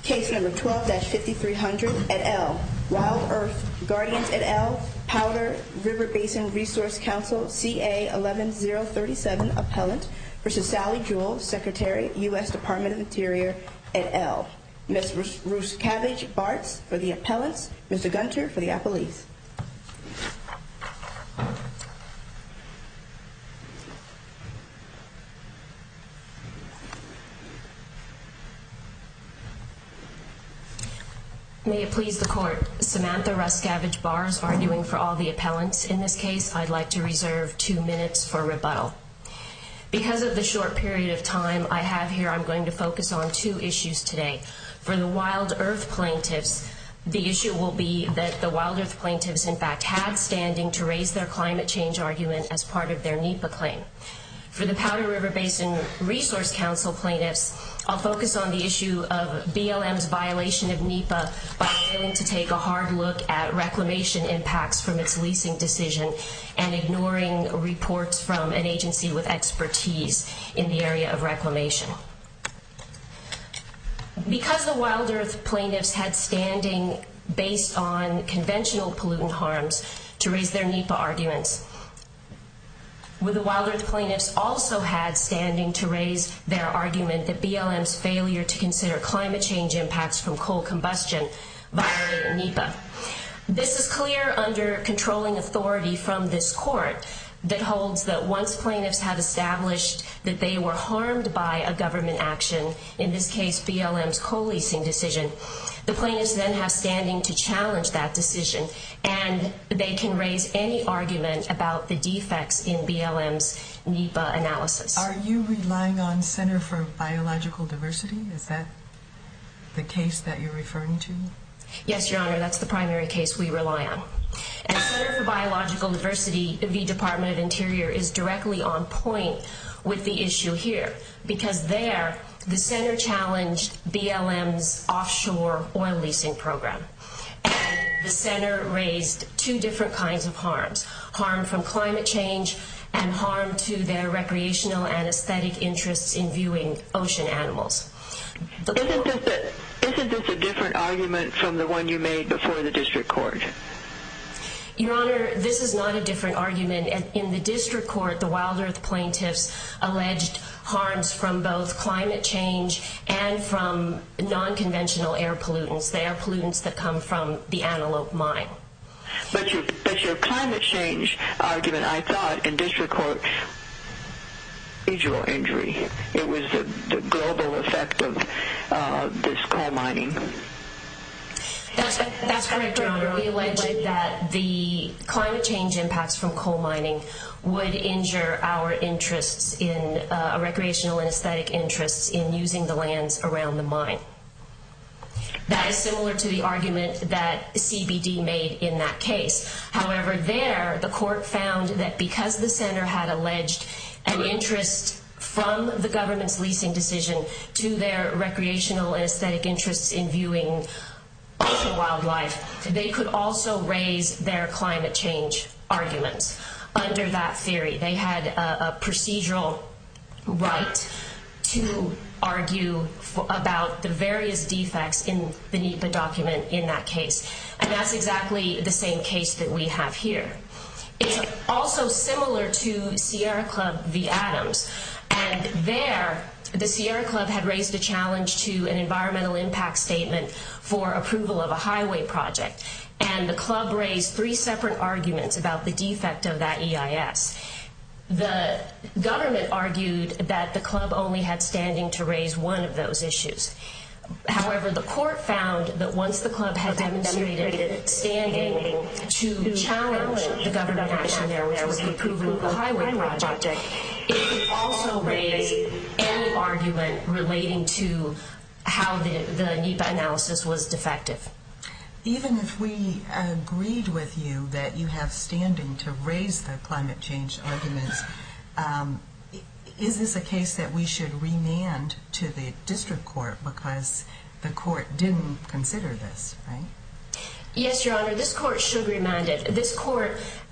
Case number 12-5300 et al. Wild Earth Guardians et al. Powder River Basin Resource Council CA 11037 Appellant versus Sally Jewell, Secretary, U.S. Department of Interior et al. Ms. Ruscavage-Bartz for the appellants, Mr. Gunter for the appellees. May it please the Court, Samantha Ruscavage-Bartz arguing for all the appellants. In this case, I'd like to reserve 2 minutes for rebuttal. Because of the short period of time I have here, I'm going to focus on 2 issues today. For the Wild Earth plaintiffs, the issue will be that the Wild Earth plaintiffs, in fact, had standing to raise their climate change argument as part of their NEPA claim. For the Powder River Basin Resource Council plaintiffs, I'll focus on the issue of BLM's violation of NEPA by failing to take a hard look at reclamation impacts from its leasing decision and ignoring reports from an agency with expertise in the area of reclamation. Because the Wild Earth plaintiffs had standing based on conventional pollutant harms to raise their NEPA arguments, the Wild Earth plaintiffs also had standing to raise their argument that BLM's failure to consider climate change impacts from coal combustion violated NEPA. This is clear under controlling authority from this court that holds that once plaintiffs have established that they were harmed by a government action, in this case BLM's coal leasing decision, the plaintiffs then have standing to challenge that decision, and they can raise any argument about the defects in BLM's NEPA analysis. Are you relying on Center for Biological Diversity? Is that the case that you're referring to? Yes, Your Honor, that's the primary case we rely on. And Center for Biological Diversity, the Department of Interior, is directly on point with the issue here, because there the center challenged BLM's offshore oil leasing program. And the center raised 2 different kinds of harms: harm from climate change and harm to their recreational and aesthetic interests in viewing ocean animals. Isn't this a different argument from the one you made before the district court? Your Honor, this is not a different argument. In the district court, the Wild Earth plaintiffs alleged harms from both climate change and from non-conventional air pollutants, the air pollutants that come from the Antelope mine. But your climate change argument, I thought, in district court, visual injury. It was the global effect of this coal mining. That's correct, Your Honor. We alleged that the climate change impacts from coal mining would injure our interests in recreational and aesthetic interests in using the lands around the mine. That is similar to the argument that CBD made in that case. However, there the court found that because the center had alleged an interest from the government's leasing decision to their recreational and aesthetic interests in viewing ocean wildlife, they could also raise their climate change arguments. Under that theory, they had a procedural right to argue about the various defects in the NEPA document in that case. And that's exactly the same case that we have here. It's also similar to Sierra Club v. Adams. And there, the Sierra Club had raised a challenge to an environmental impact statement for approval of a highway project. And the club raised 3 separate arguments about the defect of that EIS. The government argued that the club only had standing to raise one of those issues. However, the court found that once the club had demonstrated standing to challenge the government action there, which was the approval of the highway project, it could also raise any argument relating to how the NEPA analysis was defective. Even if we agreed with you that you have standing to raise the climate change arguments, is this a case that we should remand to the district court because the court didn't consider this, right? Yes, Your Honor, this court should remand it. This court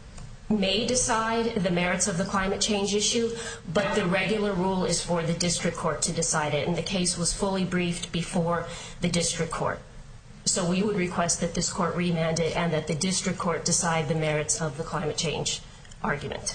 may decide the merits of the climate change issue, but the regular rule is for the district court to decide it, and the case was fully briefed before the district court. So we would request that this court remand it and that the district court decide the merits of the climate change argument.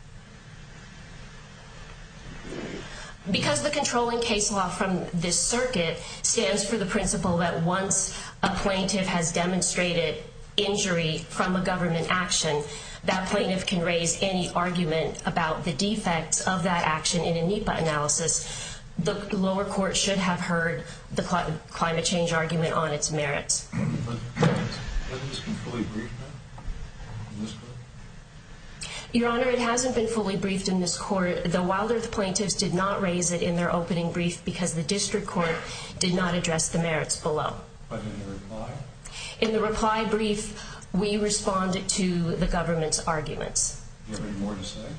Because the controlling case law from this circuit stands for the principle that once a plaintiff has demonstrated injury from a government action, that plaintiff can raise any argument about the defects of that action in a NEPA analysis, the lower court should have heard the climate change argument on its merits. But hasn't this been fully briefed now in this court? Your Honor, it hasn't been fully briefed in this court. The Wild Earth plaintiffs did not raise it in their opening brief because the district court did not address the merits below. But in the reply? In the reply brief, we responded to the government's arguments. Do you have any more to say?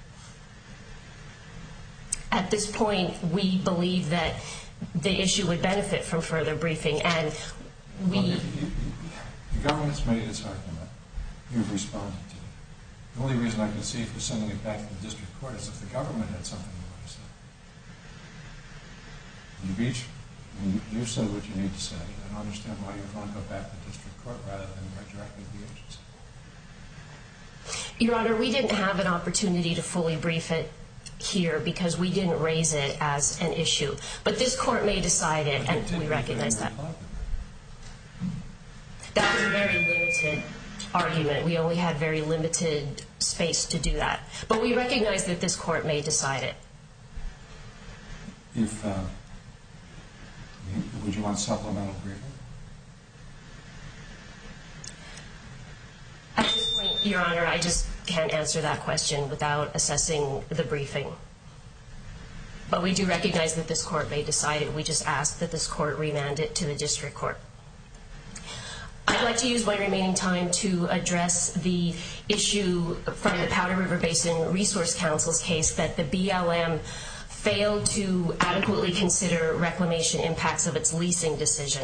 At this point, we believe that the issue would benefit from further briefing, and we... The government's made its argument. You've responded to it. The only reason I can see for sending it back to the district court is if the government had something you want to say. You've said what you need to say. I don't understand why you want to go back to the district court rather than directly to the agency. Your Honor, we didn't have an opportunity to fully brief it here because we didn't raise it as an issue. But this court may decide it, and we recognize that. That was a very limited argument. We only had very limited space to do that. But we recognize that this court may decide it. Would you want supplemental briefing? At this point, Your Honor, I just can't answer that question without assessing the briefing. But we do recognize that this court may decide it. We just ask that this court remand it to the district court. I'd like to use my remaining time to address the issue from the Powder River Basin Resource Council's case that the BLM failed to adequately consider reclamation impacts of its leasing decision.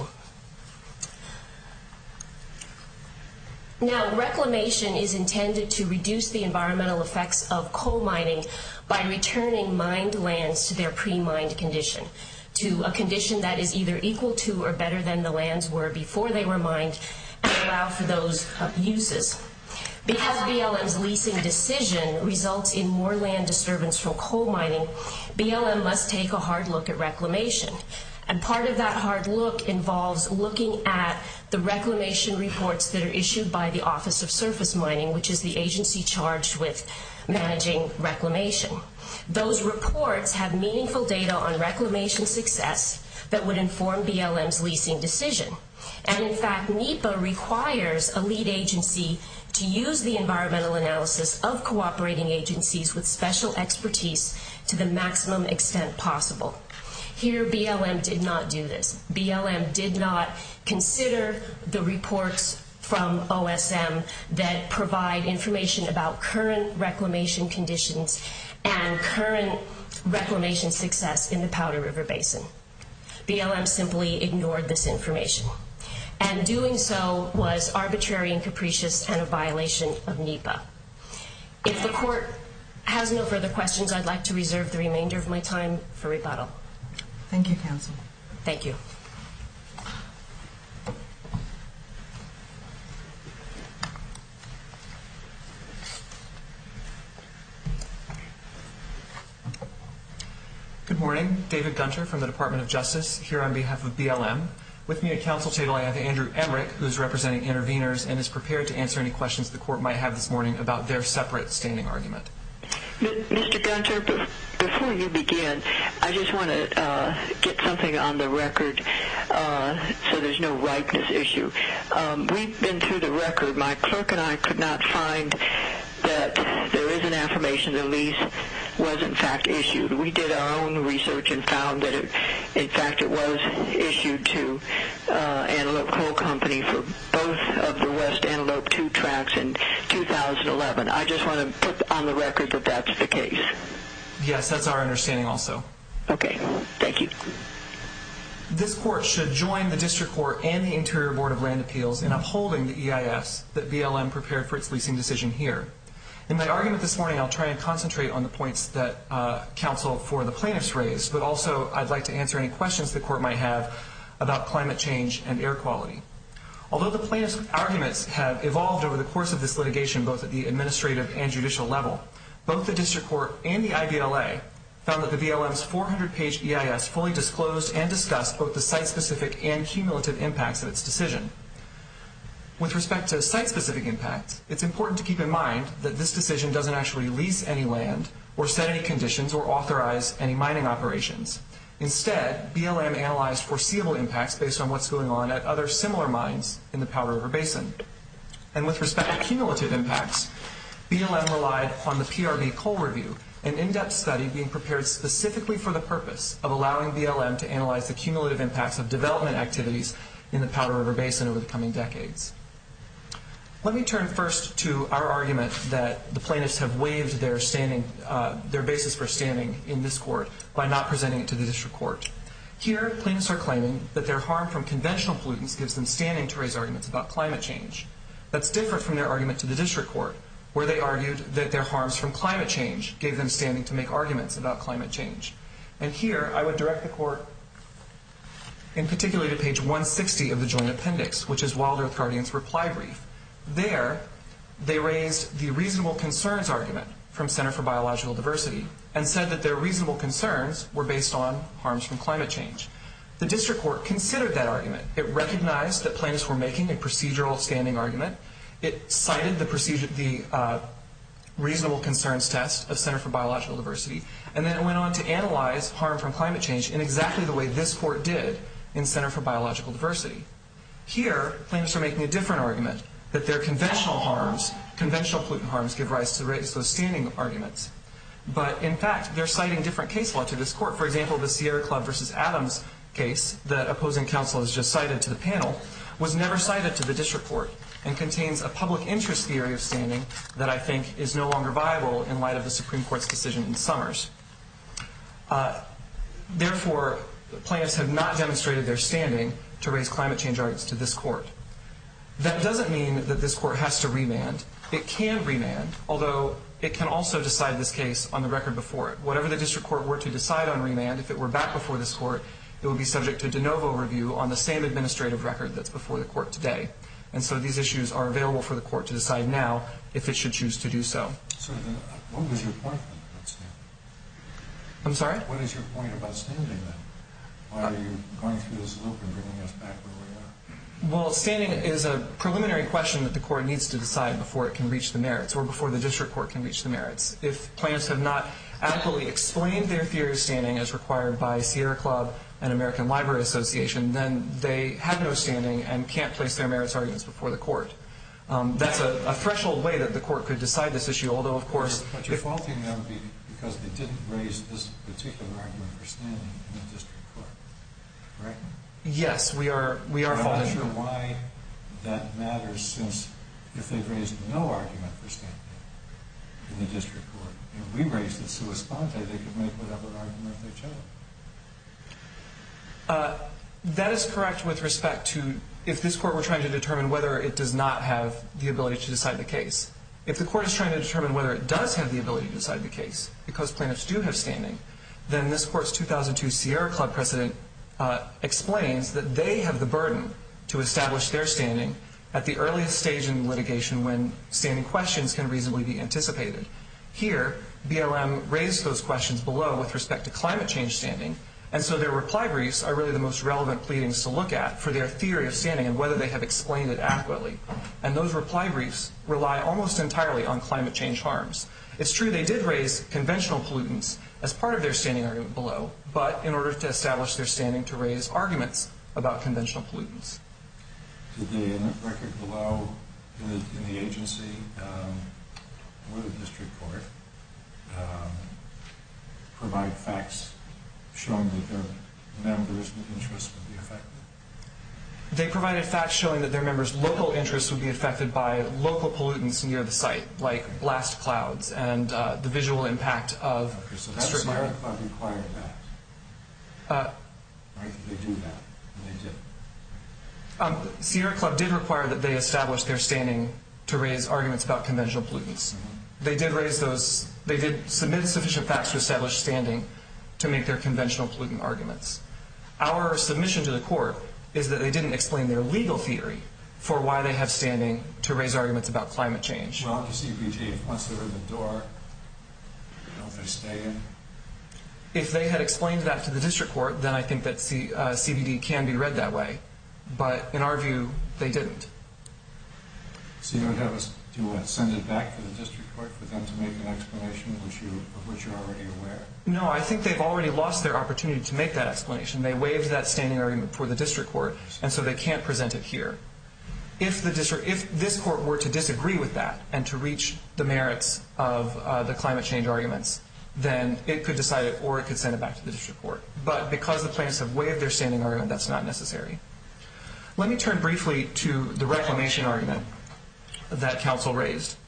Now, reclamation is intended to reduce the environmental effects of coal mining by returning mined lands to their pre-mined condition, to a condition that is either equal to or better than the lands were before they were mined, and allow for those uses. Because BLM's leasing decision results in more land disturbance from coal mining, BLM must take a hard look at reclamation. And part of that hard look involves looking at the reclamation reports that are issued by the Office of Surface Mining, which is the agency charged with managing reclamation. Those reports have meaningful data on reclamation success that would inform BLM's leasing decision. And in fact, NEPA requires a lead agency to use the environmental analysis of cooperating agencies with special expertise to the maximum extent possible. Here, BLM did not do this. BLM did not consider the reports from OSM that provide information about current reclamation conditions and current reclamation success in the Powder River Basin. BLM simply ignored this information. And doing so was arbitrary and capricious and a violation of NEPA. If the court has no further questions, I'd like to reserve the remainder of my time for rebuttal. Thank you, counsel. Thank you. Good morning. David Gunter from the Department of Justice, here on behalf of BLM. With me at council table, I have Andrew Emmerich, who is representing interveners and is prepared to answer any questions the court might have this morning about their separate standing argument. Mr. Gunter, before you begin, I just want to get something on the record so there's no ripeness issue. We've been through the record. My clerk and I could not find that there is an affirmation the lease was in fact issued. We did our own research and found that in fact it was issued to Antelope Coal Company for both of the West Antelope 2 tracks in 2011. I just want to put on the record that that's the case. Yes, that's our understanding also. Okay, thank you. This court should join the District Court and the Interior Board of Land Appeals in upholding the EIS that BLM prepared for its leasing decision here. In my argument this morning, I'll try and concentrate on the points that counsel for the plaintiffs raised, but also I'd like to answer any questions the court might have about climate change and air quality. Although the plaintiffs' arguments have evolved over the course of this litigation, both at the administrative and judicial level, both the district court and the IBLA found that the BLM's 400-page EIS fully disclosed and discussed both the site-specific and cumulative impacts of its decision. With respect to site-specific impacts, it's important to keep in mind that this decision doesn't actually lease any land or set any conditions or authorize any mining operations. Instead, BLM analyzed foreseeable impacts based on what's going on at other similar mines in the Powder River Basin. And with respect to cumulative impacts, BLM relied on the PRB Coal Review, an in-depth study being prepared specifically for the purpose of allowing BLM to analyze the cumulative impacts of development activities in the Powder River Basin over the coming decades. Let me turn first to our argument that the plaintiffs have waived their basis for standing in this court by not presenting it to the district court. Here, plaintiffs are claiming that their harm from conventional pollutants gives them standing to raise arguments about climate change. That's different from their argument to the district court, where they argued that their harms from climate change gave them standing to make arguments about climate change. And here, I would direct the court in particular to page 160 of the Joint Appendix, which is Wild Earth Guardian's reply brief. There, they raised the reasonable concerns argument from Center for Biological Diversity and said that their reasonable concerns were based on harms from climate change. The district court considered that argument. It recognized that plaintiffs were making a procedural standing argument. It cited the reasonable concerns test of Center for Biological Diversity, and then it went on to analyze harm from climate change in exactly the way this court did in Center for Biological Diversity. Here, plaintiffs are making a different argument, that their conventional pollutant harms give rise to raise those standing arguments. But in fact, they're citing different case law to this court. For example, the Sierra Club versus Adams case that opposing counsel has just cited to the panel was never cited to the district court and contains a public interest theory of standing that I think is no longer viable in light of the Supreme Court's decision in Summers. Therefore, plaintiffs have not demonstrated their standing to raise climate change arguments to this court. That doesn't mean that this court has to remand. It can remand, although it can also decide this case on the record before it. Whatever the district court were to decide on remand, if it were back before this court, it would be subject to de novo review on the same administrative record that's before the court today. And so these issues are available for the court to decide now if it should choose to do so. So then, what was your point then about standing? I'm sorry? What is your point about standing then? Why are you going through this loop and bringing us back where we are? Well, standing is a preliminary question that the court needs to decide before it can reach the merits, or before the district court can reach the merits. If plaintiffs have not adequately explained their theory of standing as required by Sierra Club and American Library Association, then they have no standing and can't place their merits arguments before the court. That's a threshold way that the court could decide this issue, although, of course... But you're faulting them because they didn't raise this particular argument for standing in the district court, correct? Yes, we are faulting them. I'm not sure why that matters, since if they've raised no argument for standing in the district court, and we raised it sua sponte, they could make whatever argument they chose. That is correct with respect to if this court were trying to determine whether it does not have the ability to decide the case. If the court is trying to determine whether it does have the ability to decide the case, because plaintiffs do have standing, then this court's 2002 Sierra Club precedent explains that they have the burden to establish their standing at the earliest stage in litigation when standing questions can reasonably be anticipated. Here, BLM raised those questions below with respect to climate change standing, and so their reply briefs are really the most relevant pleadings to look at for their theory of standing and whether they have explained it adequately. And those reply briefs rely almost entirely on climate change harms. It's true they did raise conventional pollutants as part of their standing argument below, but in order to establish their standing to raise arguments about conventional pollutants. Did they, in the record below, in the agency or the district court, provide facts showing that their members' interests would be affected? They provided facts showing that their members' local interests would be affected by local pollutants near the site, like blast clouds and the visual impact of strip mining. Sierra Club required that. Right? Did they do that? And they did. Sierra Club did require that they establish their standing to raise arguments about conventional pollutants. They did raise those. They did submit sufficient facts to establish standing to make their conventional pollutant arguments. Our submission to the court is that they didn't explain their legal theory for why they have standing to raise arguments about climate change. Well, you see, BG, once they're in the door, don't they stay in? If they had explained that to the district court, then I think that CBD can be read that way. But in our view, they didn't. So you would have us send it back to the district court for them to make an explanation of which you're already aware? No, I think they've already lost their opportunity to make that explanation. They waived that standing argument for the district court, and so they can't present it here. If this court were to disagree with that and to reach the merits of the climate change arguments, then it could decide it, or it could send it back to the district court. But because the plaintiffs have waived their standing argument, that's not necessary. Let me turn briefly to the reclamation argument that counsel raised.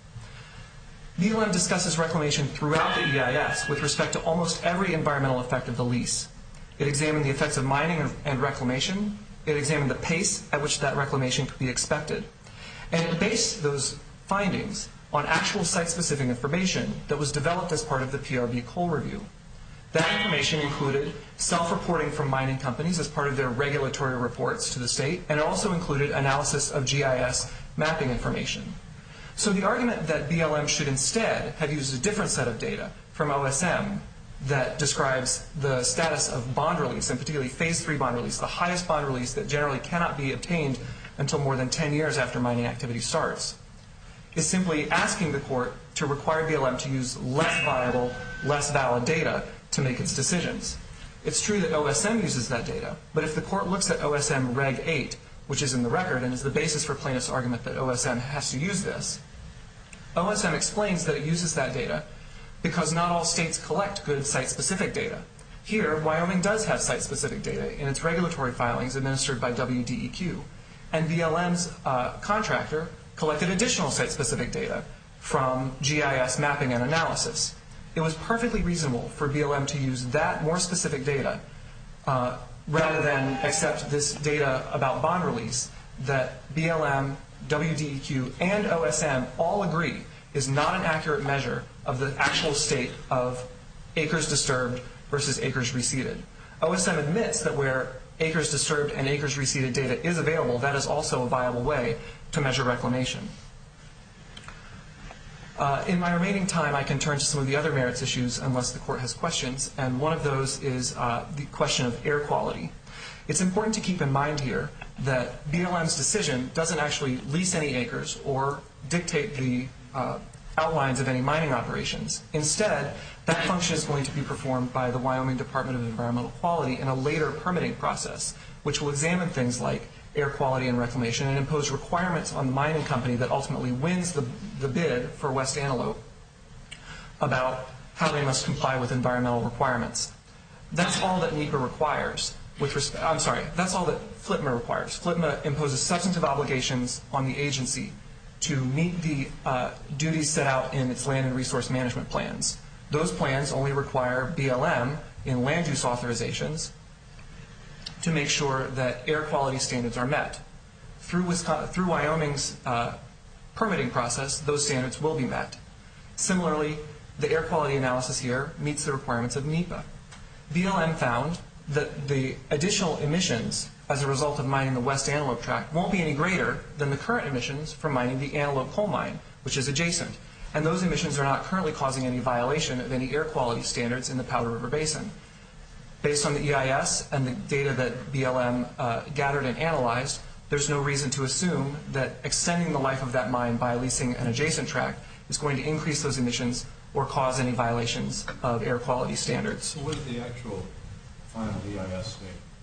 BLM discusses reclamation throughout the EIS with respect to almost every environmental effect of the lease. It examined the effects of mining and reclamation. It examined the pace at which that reclamation could be expected. And it based those findings on actual site-specific information that was developed as part of the PRB coal review. That information included self-reporting from mining companies as part of their regulatory reports to the state, and it also included analysis of GIS mapping information. So the argument that BLM should instead have used a different set of data from OSM that describes the status of bond release, and particularly Phase 3 bond release, the highest bond release that generally cannot be obtained until more than 10 years after mining activity starts, is simply asking the court to require BLM to use less viable, less valid data to make its decisions. It's true that OSM uses that data, but if the court looks at OSM Reg 8, which is in the record and is the basis for plaintiff's argument that OSM has to use this, OSM explains that it uses that data because not all states collect good site-specific data. Here, Wyoming does have site-specific data in its regulatory filings administered by WDEQ, and BLM's contractor collected additional site-specific data from GIS mapping and analysis. It was perfectly reasonable for BLM to use that more specific data rather than accept this data about bond release that BLM, WDEQ, and OSM all agree is not an accurate measure of the actual state of acres disturbed versus acres reseeded. OSM admits that where acres disturbed and acres reseeded data is available, that is also a viable way to measure reclamation. In my remaining time, I can turn to some of the other merits issues unless the court has questions, and one of those is the question of air quality. It's important to keep in mind here that BLM's decision doesn't actually lease any acres or dictate the outlines of any mining operations. Instead, that function is going to be performed by the Wyoming Department of Environmental Quality in a later permitting process, which will examine things like air quality and reclamation and impose requirements on the mining company that ultimately wins the bid for West Antelope about how they must comply with environmental requirements. That's all that NEPA requires. That's all that FLTMA requires. FLTMA imposes substantive obligations on the agency to meet the duties set out in its land and resource management plans. Those plans only require BLM in land use authorizations to make sure that air quality standards are met. Through Wyoming's permitting process, those standards will be met. Similarly, the air quality analysis here meets the requirements of NEPA. BLM found that the additional emissions as a result of mining the West Antelope Tract won't be any greater than the current emissions from mining the Antelope coal mine, which is adjacent. And those emissions are not currently causing any violation of any air quality standards in the Powder River Basin. Based on the EIS and the data that BLM gathered and analyzed, there's no reason to assume that extending the life of that mine by leasing an adjacent tract is going to increase those emissions or cause any violations of air quality standards. So what did the actual final EIS say?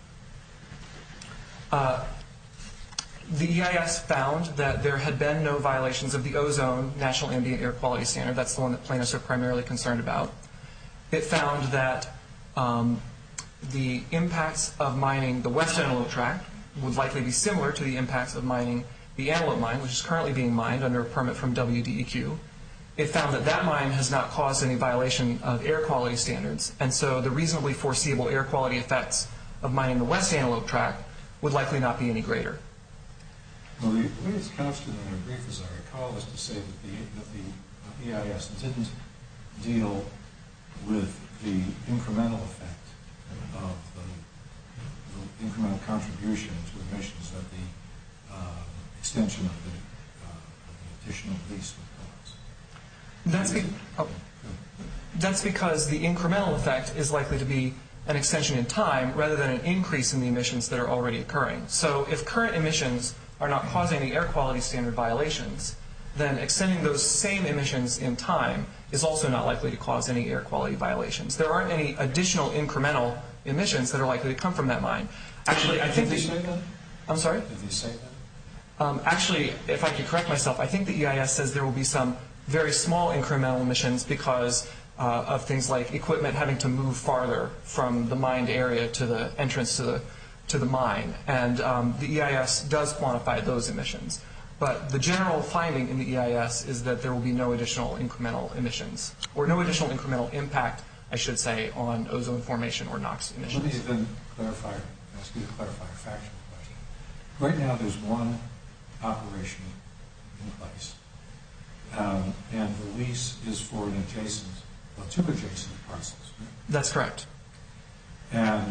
The EIS found that there had been no violations of the ozone National Ambient Air Quality Standard. That's the one that plaintiffs are primarily concerned about. It found that the impacts of mining the West Antelope Tract would likely be similar to the impacts of mining the Antelope mine, which is currently being mined under a permit from WDEQ. It found that that mine has not caused any violation of air quality standards, and so the reasonably foreseeable air quality effects of mining the West Antelope Tract would likely not be any greater. Well, the way it's couched in their brief, as I recall, is to say that the EIS didn't deal with the incremental effect of the incremental contribution to emissions that the extension of the additional lease would cause. That's because the incremental effect is likely to be an extension in time rather than an increase in the emissions that are already occurring. So if current emissions are not causing any air quality standard violations, then extending those same emissions in time is also not likely to cause any air quality violations. There aren't any additional incremental emissions that are likely to come from that mine. Actually, I think Did they say that? I'm sorry? Did they say that? Actually, if I could correct myself, I think the EIS says there will be some very small incremental emissions because of things like equipment having to move farther from the mined area to the entrance to the mine. And the EIS does quantify those emissions. But the general finding in the EIS is that there will be no additional incremental emissions, or no additional incremental impact, I should say, on ozone formation or NOx emissions. Let me then ask you to clarify a factual question. Right now there's one operation in place, and the lease is for two adjacent parcels. Right? That's correct. And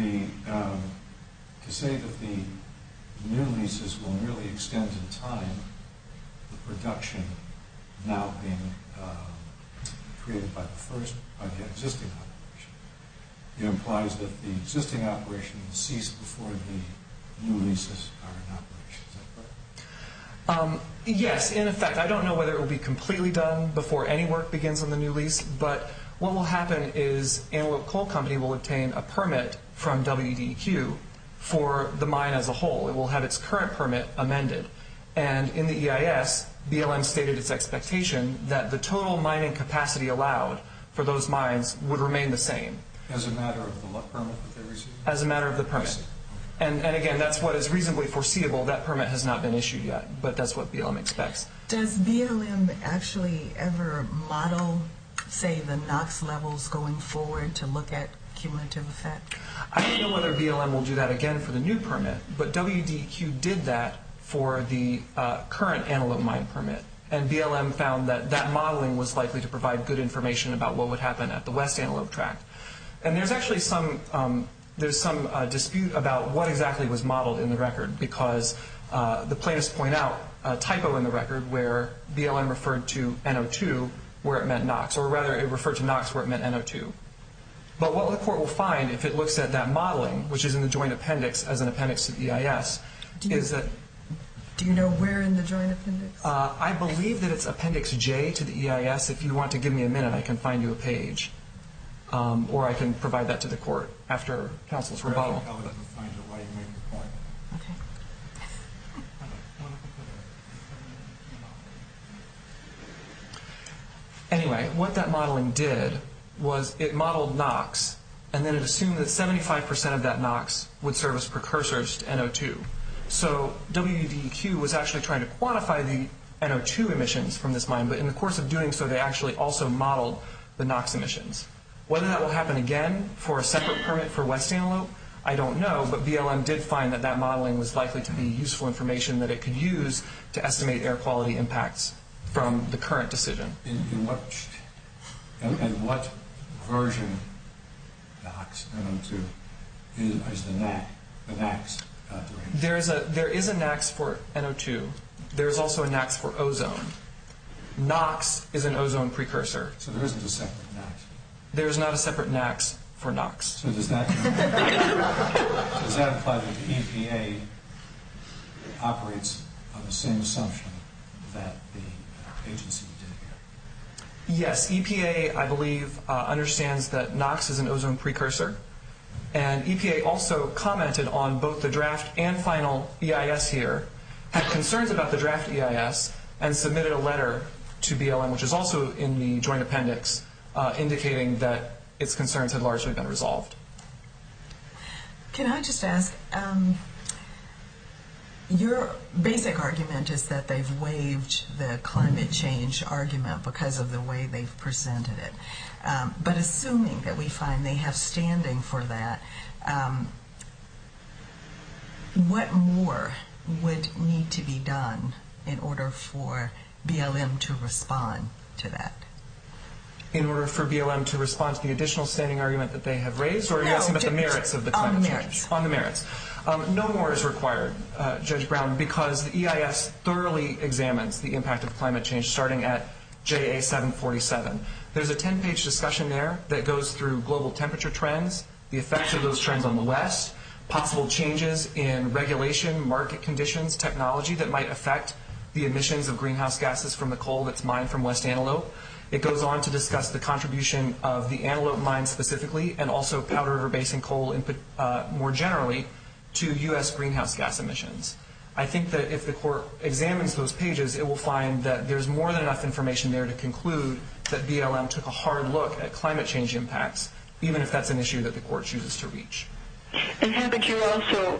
to say that the new leases will merely extend in time the production now being created by the existing operation, it implies that the existing operation will cease before the new leases are in operation. Is that correct? Yes, in effect. I don't know whether it will be completely done before any work begins on the new lease, but what will happen is Antelope Coal Company will obtain a permit from WDEQ for the mine as a whole. It will have its current permit amended. And in the EIS, BLM stated its expectation that the total mining capacity allowed for those mines would remain the same. As a matter of the permit that they received? As a matter of the permit. And again, that's what is reasonably foreseeable. That permit has not been issued yet, but that's what BLM expects. Does BLM actually ever model, say, the NOx levels going forward to look at cumulative effect? I don't know whether BLM will do that again for the new permit, but WDEQ did that for the current Antelope Mine permit. And BLM found that that modeling was likely to provide good information about what would happen at the West Antelope Tract. And there's actually some dispute about what exactly was modeled in the record, because the plaintiffs point out a typo in the record where BLM referred to NO2 where it meant NOx, or rather it referred to NOx where it meant NO2. But what the court will find if it looks at that modeling, which is in the joint appendix as an appendix to the EIS, is that... Do you know where in the joint appendix? I believe that it's Appendix J to the EIS. If you want to give me a minute, I can find you a page. Or I can provide that to the court after counsel's rebuttal. I'll let you find out why you make your point. Okay. Anyway, what that modeling did was it modeled NOx, and then it assumed that 75% of that NOx would serve as precursors to NO2. So WDEQ was actually trying to quantify the NO2 emissions from this mine, but in the course of doing so, they actually also modeled the NOx emissions. Whether that will happen again for a separate permit for West Antelope, I don't know, but BLM did find that that modeling was likely to be useful information that it could use to estimate air quality impacts from the current decision. In what version NOx, NO2, is the NACS doing? There is a NACS for NO2. There is also a NACS for ozone. NOx is an ozone precursor. So there isn't a separate NACS? There is not a separate NACS for NOx. So does that imply that the EPA operates on the same assumption that the agency did here? Yes, EPA, I believe, understands that NOx is an ozone precursor. And EPA also commented on both the draft and final EIS here, had concerns about the draft EIS, and submitted a letter to BLM, which is also in the joint appendix, indicating that its concerns had largely been resolved. Can I just ask, your basic argument is that they've waived the climate change argument because of the way they've presented it. But assuming that we find they have standing for that, what more would need to be done in order for BLM to respond to that? In order for BLM to respond to the additional standing argument that they have raised, or are you asking about the merits of the climate change? On the merits. No more is required, Judge Brown, because the EIS thoroughly examines the impact of climate change starting at JA 747. There's a 10-page discussion there that goes through global temperature trends, the effects of those trends on the West, possible changes in regulation, market conditions, technology that might affect the emissions of greenhouse gases from the coal that's mined from West Antelope. It goes on to discuss the contribution of the Antelope mine specifically and also Powder River Basin coal more generally to U.S. greenhouse gas emissions. I think that if the court examines those pages, it will find that there's more than enough information there to conclude that BLM took a hard look at climate change impacts, even if that's an issue that the court chooses to reach. And haven't you also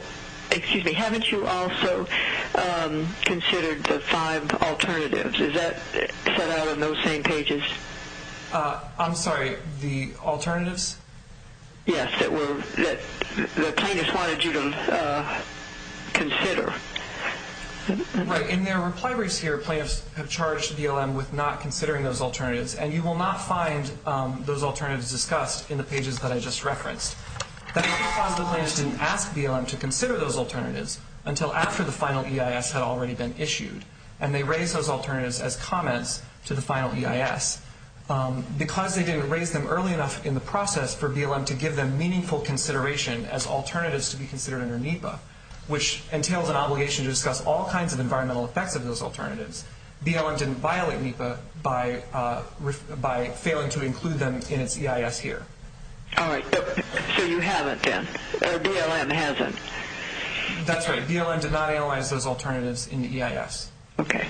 considered the 5 alternatives? Is that set out on those same pages? I'm sorry, the alternatives? Yes, that the plaintiffs wanted you to consider. Right. In their reply briefs here, plaintiffs have charged BLM with not considering those alternatives, and you will not find those alternatives discussed in the pages that I just referenced. That's because the plaintiffs didn't ask BLM to consider those alternatives until after the final EIS had already been issued, and they raised those alternatives as comments to the final EIS. Because they didn't raise them early enough in the process for BLM to give them meaningful consideration as alternatives to be considered under NEPA, which entails an obligation to discuss all kinds of environmental effects of those alternatives, BLM didn't violate NEPA by failing to include them in its EIS here. All right. So you haven't then? Or BLM hasn't? That's right. BLM did not analyze those alternatives in the EIS. Okay.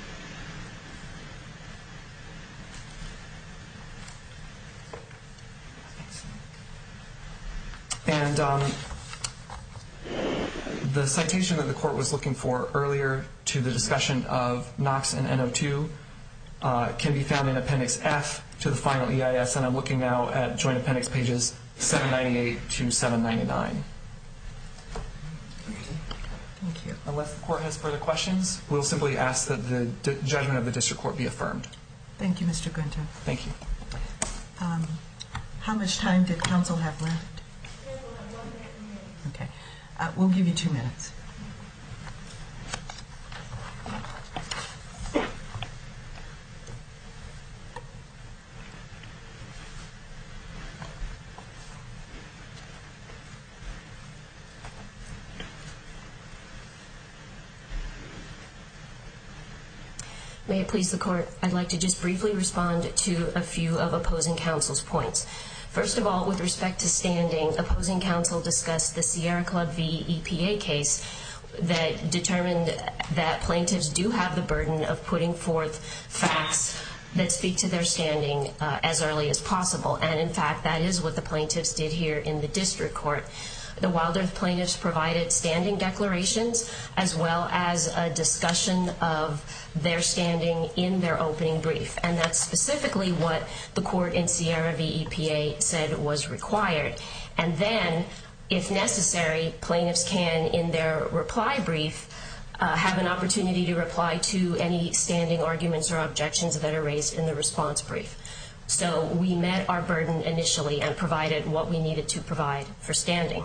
And the citation that the court was looking for earlier to the discussion of NOx and NO2 can be found in Appendix F to the final EIS, and I'm looking now at Joint Appendix pages 798 to 799. Thank you. Unless the court has further questions, we'll simply ask that the judgment of the district court be affirmed. Thank you, Mr. Gunter. Thank you. How much time did counsel have left? Okay. We'll give you 2 minutes. May it please the court, I'd like to just briefly respond to a few of opposing counsel's points. First of all, with respect to standing, opposing counsel discussed the Sierra Club v. EPA case that determined that plaintiffs do have the burden of putting forth facts that speak to their standing as early as possible. And in fact, that is what the plaintiffs did here in the district court. The Wild Earth plaintiffs provided standing declarations as well as a discussion of their standing in their opening brief. And that's specifically what the court in Sierra v. EPA said was required. And then, if necessary, plaintiffs can, in their reply brief, have an opportunity to reply to any standing arguments or objections that are raised in the response brief. So we met our burden initially and provided what we needed to provide for standing.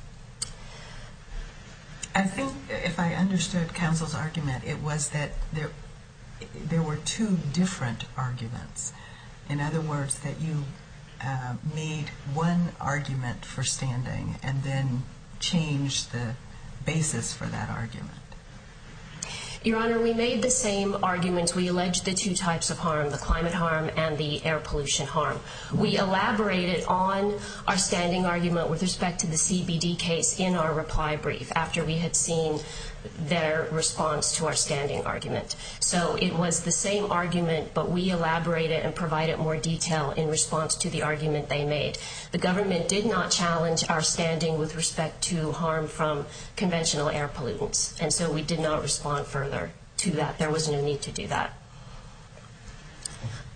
I think, if I understood counsel's argument, it was that there were 2 different arguments. In other words, that you made one argument for standing and then changed the basis for that argument. Your Honor, we made the same arguments. We alleged the 2 types of harm, the climate harm and the air pollution harm. We elaborated on our standing argument with respect to the CBD case in our reply brief after we had seen their response to our standing argument. So it was the same argument, but we elaborated and provided more detail in response to the argument they made. The government did not challenge our standing with respect to harm from conventional air pollutants, and so we did not respond further to that. There was no need to do that.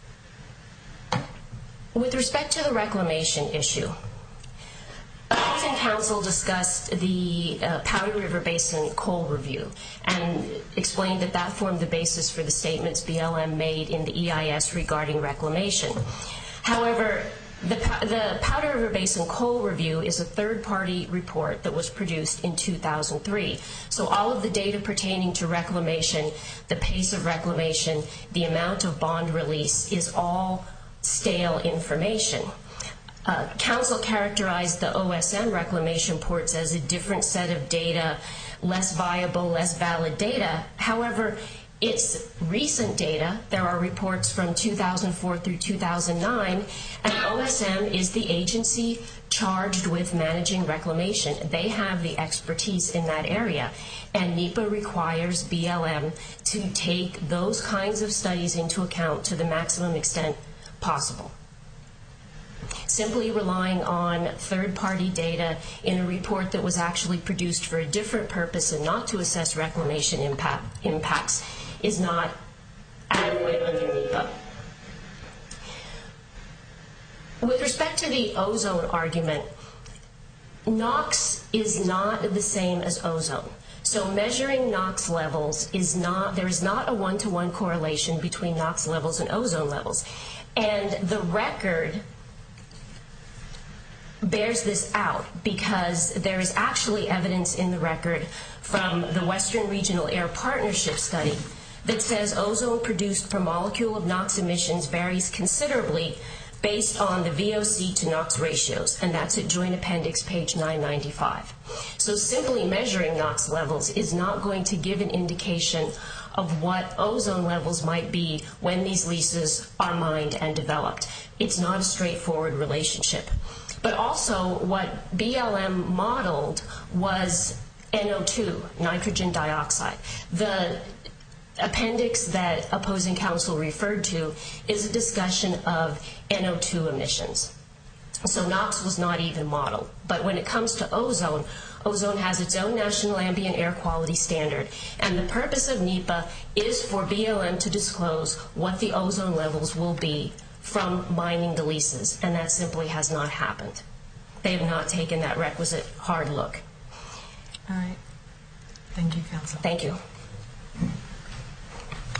With respect to the reclamation issue, opposing counsel discussed the Powder River Basin coal review and explained that that formed the basis for the statements BLM made in the EIS regarding reclamation. However, the Powder River Basin coal review is a third-party report that was produced in 2003. So all of the data pertaining to reclamation, the pace of reclamation, the amount of bond release is all stale information. Council characterized the OSM reclamation ports as a different set of data, less viable, less valid data. However, it's recent data. There are reports from 2004 through 2009, and OSM is the agency charged with managing reclamation. They have the expertise in that area, and NEPA requires BLM to take those kinds of studies into account to the maximum extent possible. Simply relying on third-party data in a report that was actually produced for a different purpose and not to assess reclamation impacts is not adequate under NEPA. With respect to the ozone argument, NOx is not the same as ozone. So measuring NOx levels is not, there is not a one-to-one correlation between NOx levels and ozone levels. And the record bears this out because there is actually evidence in the record from the Western Regional Air Partnership study that says ozone produced per molecule of NOx emissions varies considerably based on the VOC to NOx ratios, and that's at Joint Appendix page 995. So simply measuring NOx levels is not going to give an indication of what ozone levels might be when these leases are mined and developed. It's not a straightforward relationship. But also what BLM modeled was NO2, nitrogen dioxide. The appendix that opposing counsel referred to is a discussion of NO2 emissions. So NOx was not even modeled. But when it comes to ozone, ozone has its own national ambient air quality standard. And the purpose of NEPA is for BLM to disclose what the ozone levels will be from mining the leases. And that simply has not happened. They have not taken that requisite hard look. All right. Thank you, counsel. Thank you.